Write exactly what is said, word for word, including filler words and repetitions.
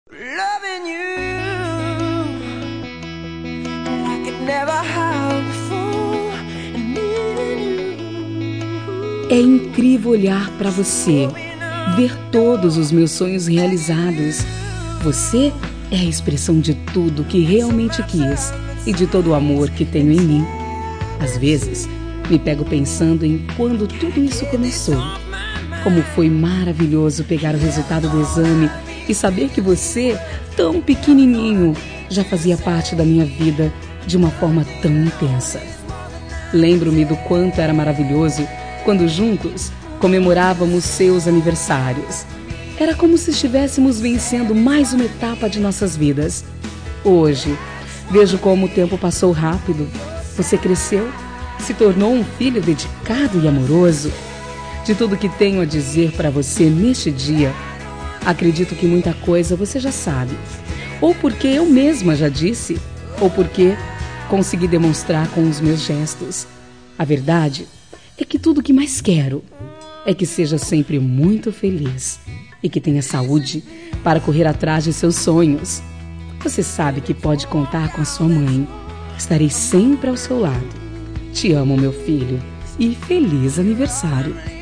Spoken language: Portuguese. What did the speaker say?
Loving you like it never have before, and needing you. É incrível olhar para você, ver todos os meus sonhos realizados. Você é a expressão de tudo que realmente quis e de todo o amor que tenho em mim. Às vezes, me pego pensando em quando tudo isso começou. Como foi maravilhoso pegar o resultado do exame e saber que você, tão pequenininho, já fazia parte da minha vida de uma forma tão intensa. Lembro-me do quanto era maravilhoso quando juntos comemorávamos seus aniversários. Era como se estivéssemos vencendo mais uma etapa de nossas vidas. Hoje, vejo como o tempo passou rápido. Você cresceu, se tornou um filho dedicado e amoroso. De tudo que tenho a dizer para você neste dia, acredito que muita coisa você já sabe. Ou porque eu mesma já disse, ou porque consegui demonstrar com os meus gestos. A verdade é que tudo o que mais quero é que seja sempre muito feliz e que tenha saúde para correr atrás de seus sonhos. Você sabe que pode contar com a sua mãe. Estarei sempre ao seu lado. Te amo, meu filho, e feliz aniversário.